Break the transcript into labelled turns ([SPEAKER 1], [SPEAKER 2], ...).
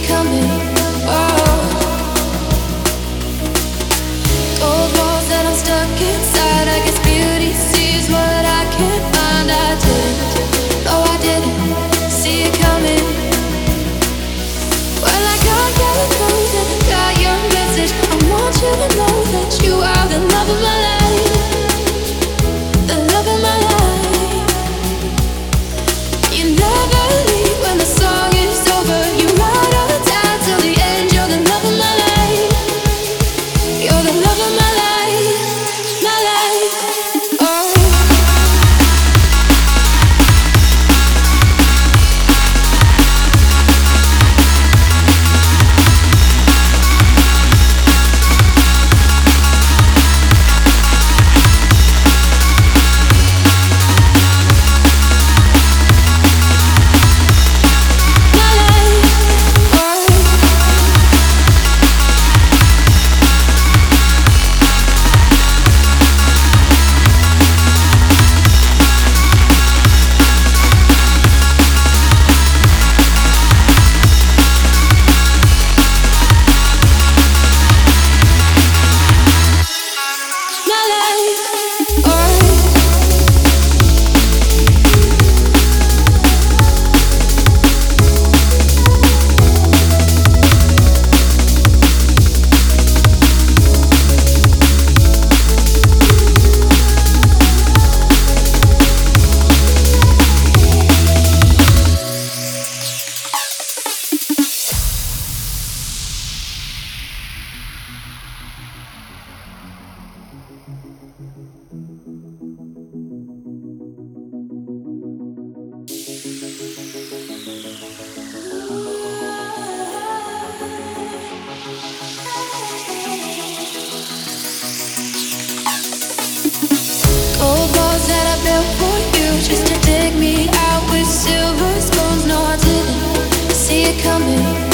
[SPEAKER 1] it coming. Oh, cold walls that I'm stuck inside. I guess beauty sees what I can't find. I didn't, oh I didn't see it coming. Well, I can't get it close and got your message. I want you to know that you are the love of my life, the love of my life. You never leave when the song is over. You ride or die till the end. You're the love of my life. You're the love of my life, my life. Oh. Cold walls that I built for you, just to dig me out with silver spoons. No, I didn't see it coming.